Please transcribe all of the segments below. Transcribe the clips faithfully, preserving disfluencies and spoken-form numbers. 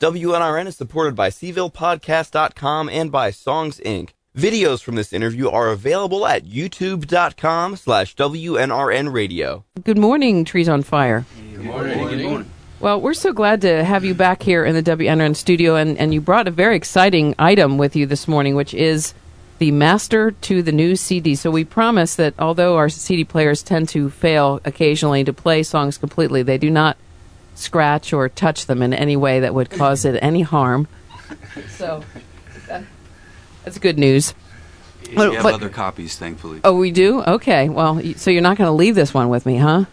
W N R N is supported by Seville Podcast dot com and by Songs Incorporated. Videos from this interview are available at YouTube.com slash WNRN Radio. Good morning, Trees on Fire. Good morning. Good morning. Well, we're so glad to have you back here in the W N R N studio, and, and you brought a very exciting item with you this morning, which is the master to the new C D. So we promise that although our C D players tend to fail occasionally to play songs completely, they do not scratch or touch them in any way that would cause it any harm. So that, that's good news. We have but, other copies, thankfully. Oh, we do? Okay. Well, so you're not going to leave this one with me, huh?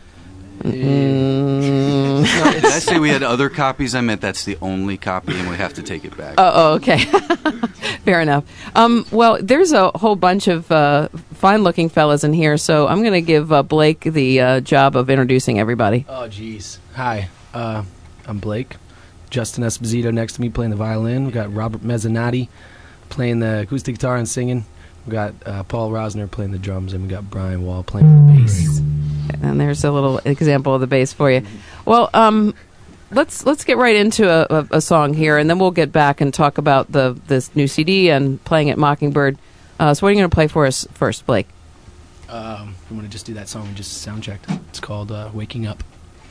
Mm. Did I say we had other copies? I meant that's the only copy, and we have to take it back. Oh, oh okay. Fair enough. Um, well, there's a whole bunch of uh, fine-looking fellas in here, so I'm going to give uh, Blake the uh, job of introducing everybody. Oh, geez. Hi. Uh, I'm Blake. Justin Esposito next to me playing the violin. We've got Robert Mezzanotte playing the acoustic guitar and singing. We've got uh, Paul Rosner playing the drums, and we've got Brian Wall playing the bass. And there's a little example of the bass for you. Well, um, let's let's get right into a, a, a song here, and then we'll get back and talk about the this new C D and playing at Mockingbird. Uh, so what are you going to play for us first, Blake? Um, I'm going to just do that song we just sound checked. It's called uh, Waking Up.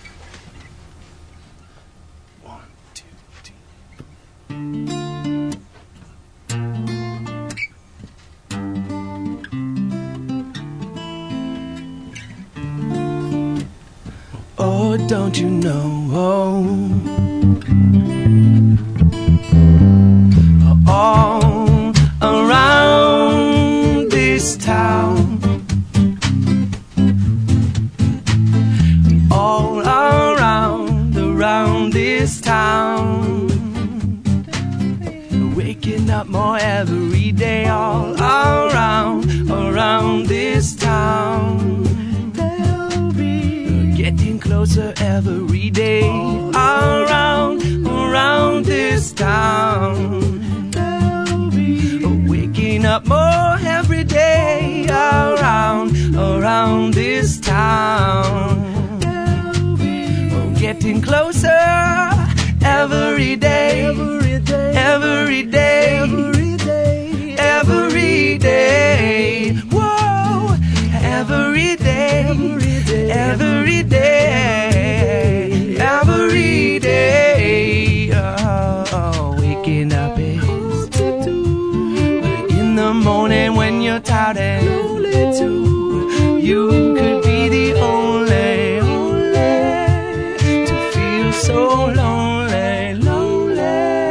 One, two, three. Oh, don't you know, all around this town, all around, around this town, waking up more every day, all around, around this town. Getting closer every day, around, around this town. Waking up more every day, around, around this town. Getting closer every day, every day, every day, every day. Whoa, every day, every day, every day. Oh, waking up is in the morning when you're tired and lonely too. You could be the only, only to feel so lonely, lonely.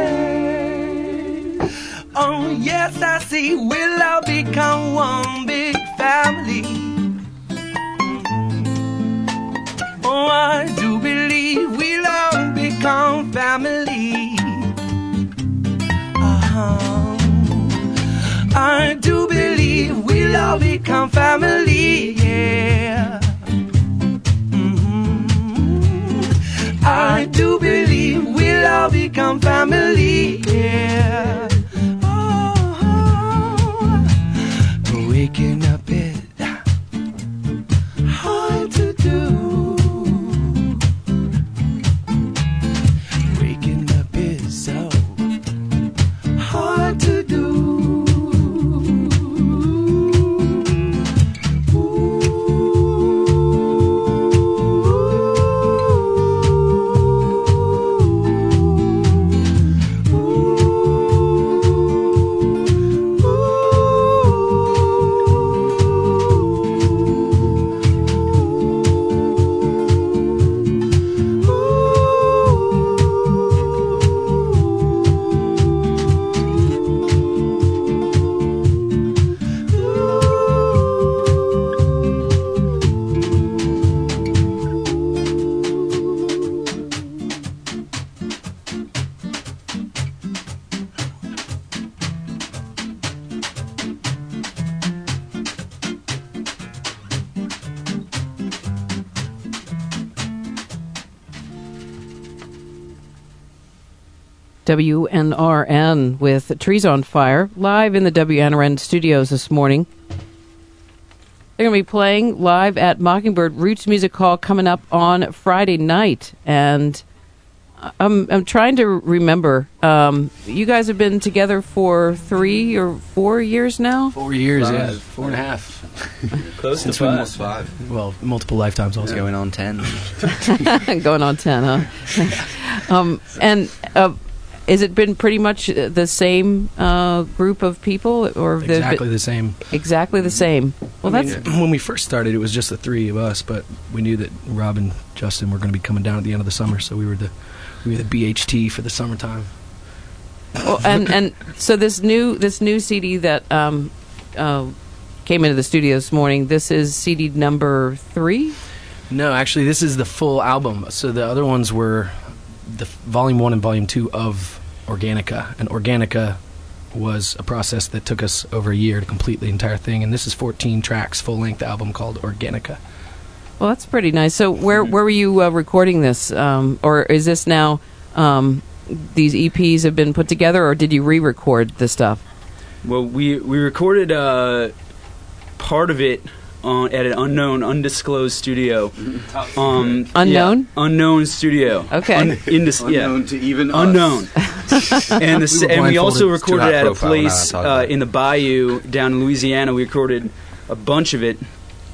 Oh yes, I see. We'll all become one big family. Oh, I do believe we'll all become family. Uh-huh. I do believe we'll all become family, yeah. Mm-hmm. I do believe we'll all become family, yeah. Oh, waking up is hard to do. So hard to do. W N R N with Trees on Fire, live in the W N R N studios this morning. They're going to be playing live at Mockingbird Roots Music Hall coming up on Friday night. And I'm I'm trying to remember. Um, you guys have been together for three or four years now. Four years, Five. yeah, four and a half. Close Since to we five. Almost five. Well, multiple lifetimes also. Going on ten. Going on ten, huh? um, and uh, has it been pretty much the same uh, group of people, or they've Exactly been- the same. exactly the same? Well, I that's mean, when we first started, it was just the three of us, but we knew that Rob and Justin were going to be coming down at the end of the summer, so we were the we were the B H T for the summertime. well, and and so this new this new C D that um, uh, came into the studio this morning. This is C D number three. No, actually, this is the full album. So the other ones were the f- volume one and volume two of Organica, and Organica was a process that took us over a year to complete the entire thing. And this is fourteen tracks, full length album called Organica. Well, that's pretty nice. So where where were you uh, recording this, um, or is this now? Um, these E Ps have been put together, or did you re-record the stuff? Well, we we recorded uh, part of it on, at an unknown, undisclosed studio. Um, Unknown? yeah, unknown studio. Okay. Un- indis- yeah. Unknown to even us. Unknown. and the, We were and we also blindfolded. It's too recorded high at a profile, we're not place gonna talk about uh, it. in the bayou down in Louisiana. We recorded a bunch of it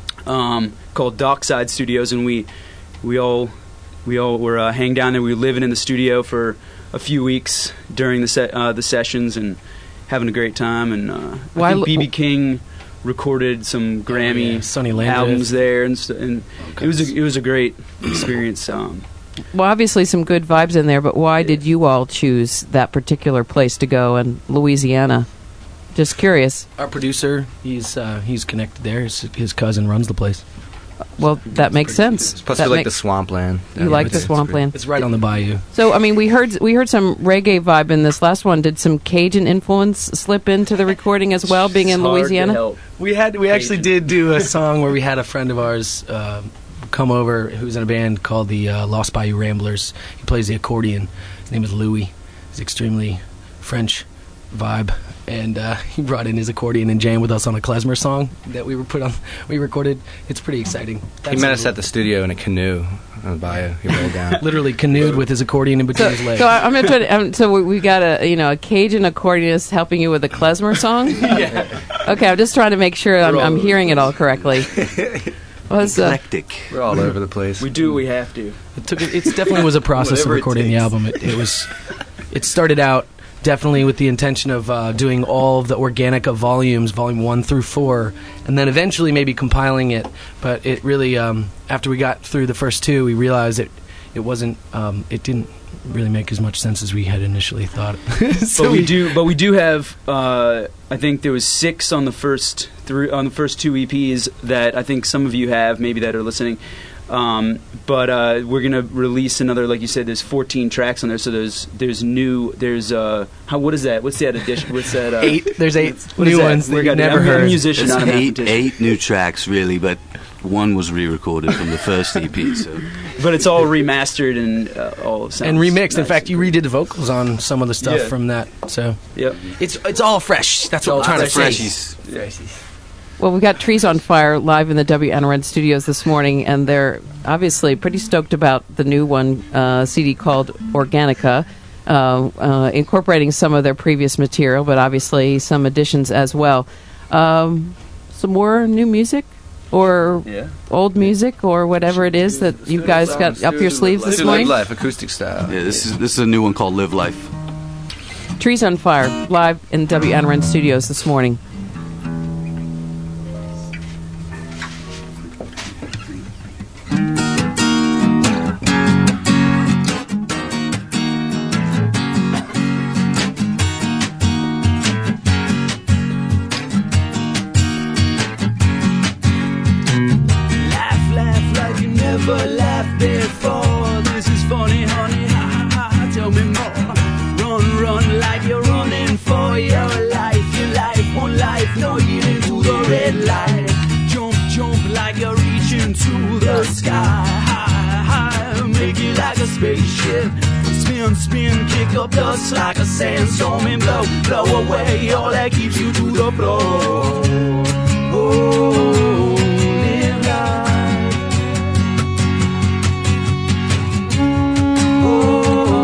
um, called Dockside Studios, and we we all we all were uh, hanging down there. We were living in the studio for a few weeks during the se- uh, the sessions and having a great time. And uh, Why I think lo- B B King recorded some Grammy yeah. Sonny Landreth. albums there, and, st- and it was a, it was a great experience. Um, Well, obviously some good vibes in there, but why did you all choose that particular place to go in Louisiana? Just curious. Our producer, he's uh, he's connected there. His, his cousin runs the place. Well, that makes sense. Plus, That we like make- the swampland. You like the swampland. It's right on the bayou. So, I mean, we heard we heard some reggae vibe in this last one. Did some Cajun influence slip into the recording as well, being in it's hard to Louisiana? help. We had we actually Cajun. did do a song where we had a friend of ours uh, come over who's in a band called the uh, Lost Bayou Ramblers. He plays the accordion. His name is Louis. He's extremely French vibe, and uh, he brought in his accordion and jammed with us on a klezmer song that we were put on. We recorded. It's pretty exciting. He That's met a us little- at the studio in a canoe on the bayou. He rolled down. literally canoed with his accordion in between So, his legs. so I- I'm gonna try to. Um, so we, we got a you know a Cajun accordionist helping you with a klezmer song. Okay, I'm just trying to make sure I'm, I'm hearing it all correctly. Was uh, Eclectic. We're all over the place. We do what we have to. It took. It definitely was a process of Whatever it recording the takes. album. It, it was. It started out definitely with the intention of uh, doing all of the Organica volumes, volume one through four, and then eventually maybe compiling it. But it really, um, after we got through the first two, we realized it. It wasn't. Um, it didn't really make as much sense as we had initially thought. So but we do, but we do have. Uh, I think there was six on the first three on the first two E Ps that I think some of you have, maybe that are listening. Um, but uh, we're gonna release another, like you said. There's fourteen tracks on there, so there's there's new. There's uh, how what is that? What's that addition? What's that? Uh, Eight. There's eight what is new that? ones that We're you gonna- never I'm heard. a musician, It's not a eight, mathematician. eight new tracks, really, but one was re-recorded from the first E P. So But it's all remastered and uh, all sounds And remixed. In nice. fact, you redid the vocals on some of the stuff Yeah. from that. So Yep. it's it's all fresh. That's what I'm trying to say. freshies. well, we got Trees on Fire live in the W N R N studios this morning, and they're obviously pretty stoked about the new one uh, C D called Organica, uh, uh, incorporating some of their previous material, but obviously some additions as well. Um, some more new music, or Yeah. old music, or whatever it is that you guys got up your sleeves Let's this do Live morning. Life, acoustic style. Yeah, this is this is a new one called Live Life. Trees on Fire live in W N R N studios this morning. Laugh, laugh like you never laughed before. This is funny, honey. Ha ha ha. Tell me more. Run, run like you're running for your life. Your life, one life. No yield to the red light. Jump, jump like you're reaching to the sky. High, high. Make it like a spaceship. Spin, spin. Kick up dust like a sandstorm and blow, blow away all that keeps you to the floor. Oh, live life. Oh,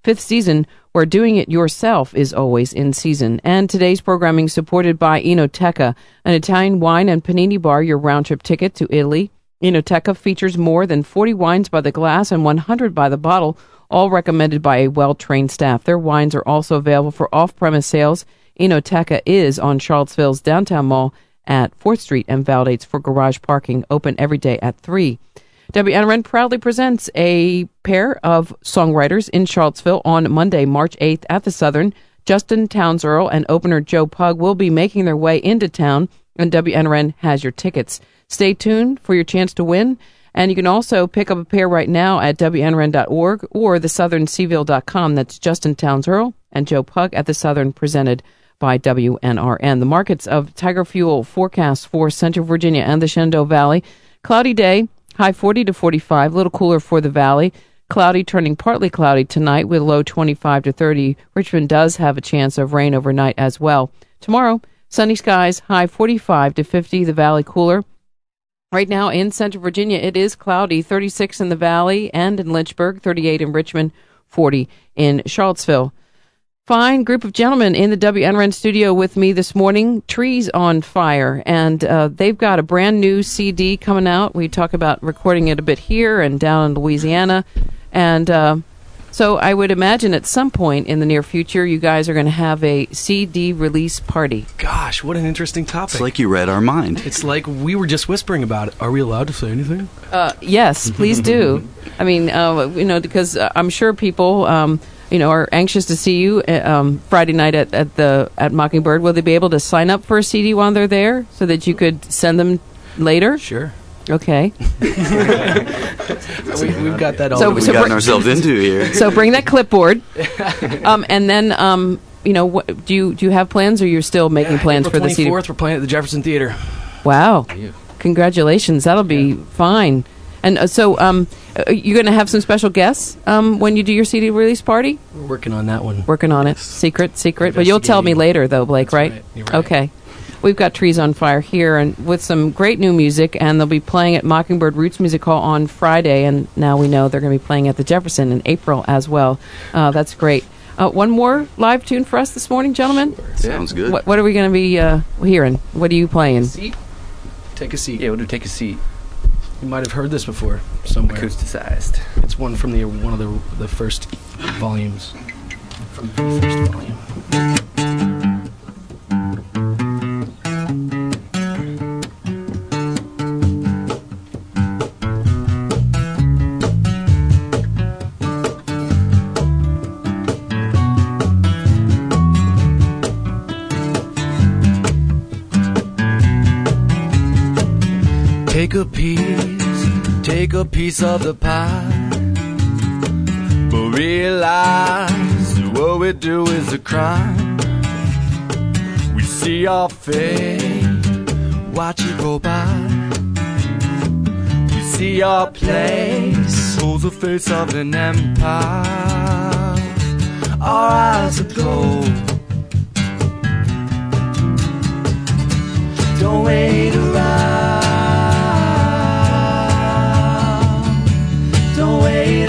fifth season, where doing it yourself is always in season. And today's programming supported by Enoteca, an Italian wine and panini bar, your round-trip ticket to Italy. Enoteca features more than forty wines by the glass and one hundred by the bottle, all recommended by a well-trained staff. Their wines are also available for off-premise sales. Enoteca is on Charlottesville's downtown mall at fourth Street and validates for garage parking, open every day at three. W N R N proudly presents a pair of songwriters in Charlottesville on Monday, March eighth at the Southern. Justin Townes Earl and opener Joe Pug will be making their way into town, and W N R N has your tickets. Stay tuned for your chance to win, and you can also pick up a pair right now at W N R N dot org or the southern seaville dot com. That's Justin Townes Earl and Joe Pug at the Southern, presented by W N R N. The markets of Tiger Fuel forecasts for Central Virginia and the Shenandoah Valley. Cloudy day. High forty to forty-five, a little cooler for the valley. Cloudy turning partly cloudy tonight with low twenty-five to thirty. Richmond does have a chance of rain overnight as well. Tomorrow, sunny skies, high forty-five to fifty, the valley cooler. Right now in Central Virginia, it is cloudy, thirty-six in the valley and in Lynchburg, thirty-eight in Richmond, forty in Charlottesville. Fine group of gentlemen in the W N R N studio with me this morning, Trees on Fire, and uh, they've got a brand new C D coming out. We talk about recording it a bit here and down in Louisiana, and uh, so I would imagine at some point in the near future you guys are going to have a C D release party. Gosh, what an interesting topic. It's like you read our mind. It's like we were just whispering about it. Are we allowed to say anything? Uh, yes, please do. I mean, uh, you know, because uh, I'm sure people... Um, you know, are anxious to see you um, Friday night at, at the at Mockingbird. Will they be able to sign up for a C D while they're there so that you could send them later? Sure. Okay. we, we've got that all. So, We've so gotten br- ourselves into here. So bring that clipboard, um, and then um, you know, what, do you do you have plans, or you're still making yeah, plans April for the C D? twenty-fourth, we're playing at the Jefferson Theater. Wow! You. Congratulations. That'll be Yeah. fine. And uh, so, um, uh, you're going to have some special guests um, when you do your C D release party? We're working on that one. Working on it. Secret, secret. But you'll tell me later, though, Blake, That's right? right. You're right. Okay. We've got Trees on Fire here, and with some great new music, and they'll be playing at Mockingbird Roots Music Hall on Friday, and now we know they're going to be playing at the Jefferson in April as well. Uh, that's great. Uh, one more live tune for us this morning, gentlemen? Sounds good. What, what are we going to be uh, hearing? What are you playing? Seat. Take a seat. Yeah, we'll do Take a Seat. You might have heard this before somewhere. Acousticized. It's one from the one of the the first volumes. From the first volume. Take a piece, take a piece of the pie, but realize that what we do is a crime. We see our fate, watch it go by. We see our place, holds the face of an empire. Our eyes aglow. Don't wait around. Don't wait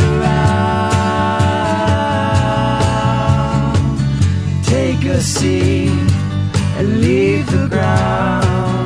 around. Take a seat and leave the ground.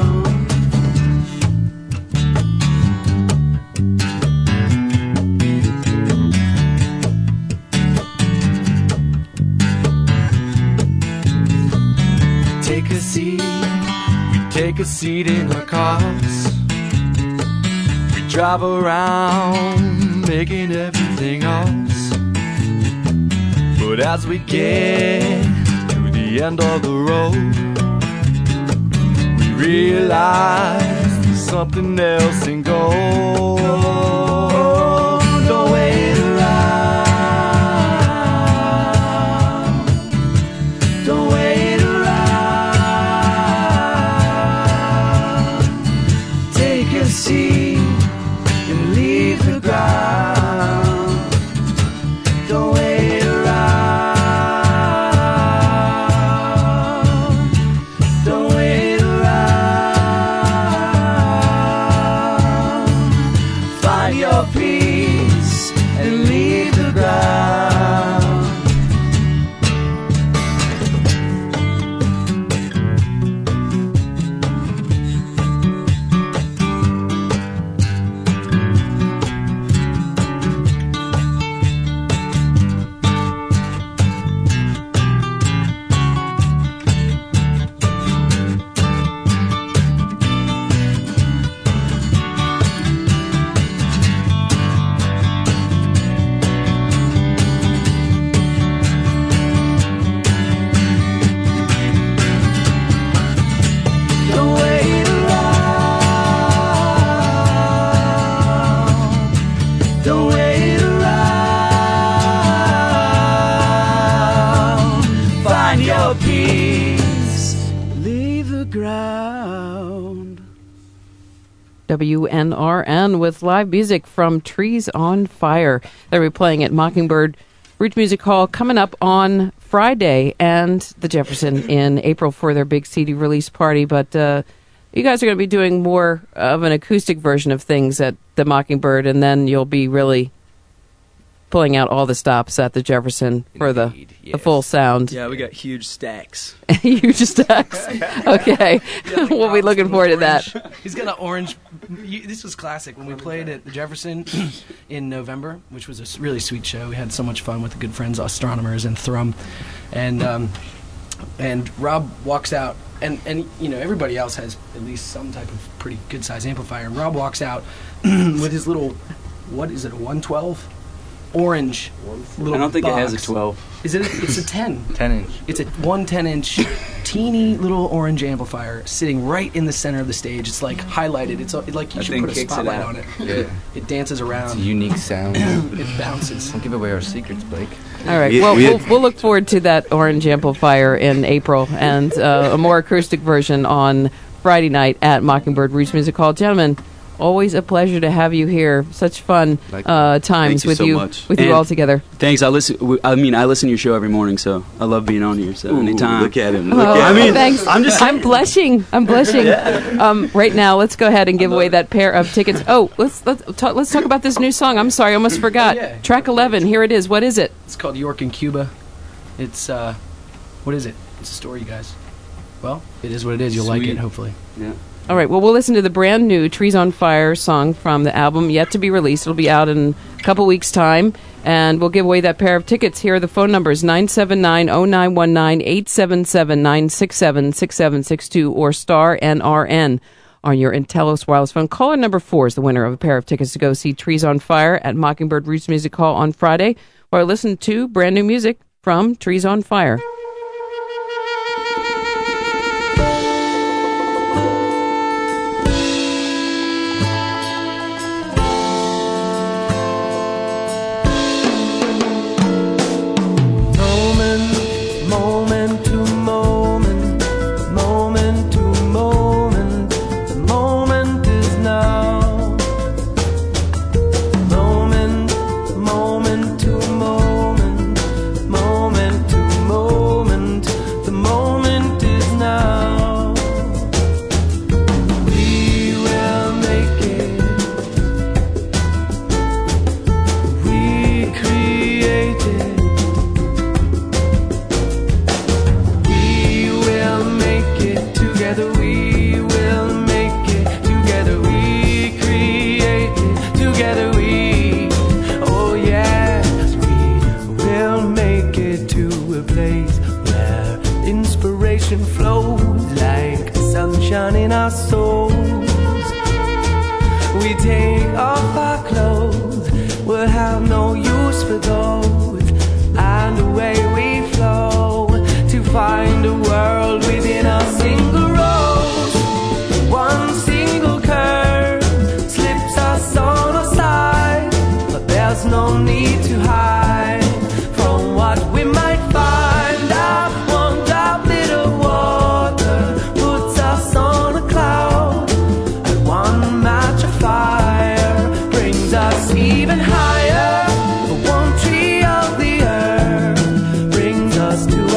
Take a seat. We take a seat in our cars. We drive around making everything ours. But as we get to the end of the road, we realize there's something else in gold. Don't wait around. Don't wait around. Take a seat and leave the ground. Don't wait around. Don't wait around. Find peace leave the ground. W N R N with live music from Trees on Fire. They'll be playing at Mockingbird Roots Music Hall coming up on Friday, and the Jefferson in April for their big C D release party. But uh, you guys are going to be doing more of an acoustic version of things at the Mockingbird, and then you'll be really pulling out all the stops at the Jefferson for the, Indeed, the yes. full sound. Yeah, we got huge stacks. Huge stacks. Okay. We'll be looking forward to that. He's got an orange. You, this was classic when we played at the Jefferson in November, which was a s- really sweet show. We had so much fun with the good friends, astronomers, and Thrum, and um, and Rob walks out, and and you know everybody else has at least some type of pretty good size amplifier, and Rob walks out with his little, what is it, a one twelve? Orange little I don't think box. it has a twelve. Is it? A, it's a ten. ten inch. It's a one ten-inch, teeny little orange amplifier sitting right in the center of the stage. It's like highlighted. It's uh, like you That should thing put a kicks it spotlight out. on it. Yeah. It dances It's a around. unique sound. It bounces. Don't give away our secrets, Blake. All right. We- Well, we we'll, had- we'll look forward to that orange amplifier in April and uh, a more acoustic version on Friday night at Mockingbird Roots Music Hall. Gentlemen, always a pleasure to have you here. Such fun uh, times Thank you with so you much. with you And- all together. Thanks. I listen. w- I mean, I listen to your show every morning, so I love being on here. So Ooh, anytime. look at him. Look Well, at I mean, him. thanks. I'm just- I'm blushing. I'm blushing. Um, right now, let's go ahead and give away that pair of tickets. Oh, let's let's talk, let's talk about this new song. I'm sorry, I almost forgot. Yeah. Track eleven. Here it is. What is it? It's called York in Cuba. It's uh, what is it? It's a story, you guys. Well, it is what it is. You'll like Sweet. it, hopefully. Yeah. All right, well, we'll listen to the brand new Trees on Fire song from the album yet to be released. It'll be out in a couple weeks' time, and we'll give away that pair of tickets. Here are the phone numbers, nine seven nine, oh nine one nine, eight seven seven, nine six seven, six seven six two, or star N R N on your Intellos wireless phone. Caller number four is the winner of a pair of tickets to go see Trees on Fire at Mockingbird Roots Music Hall on Friday, where I listen to brand new music from Trees on Fire. Moment, moment to moment, moment to moment, the moment is now. Moment, moment to moment, moment to moment, the moment is now. We will make it. We create it. We will make it together. We will make it together. We create it together. We, oh yes, we will make it to a place where inspiration flows like sunshine in our souls. We take off our clothes, we'll have no use for those, and away we flow to find a world within a single rose. One single curve slips us on our side, but there's no need to hide from what we might find out. One droplet of water puts us on a cloud, and one match of fire brings us even higher. One tree of the earth brings us to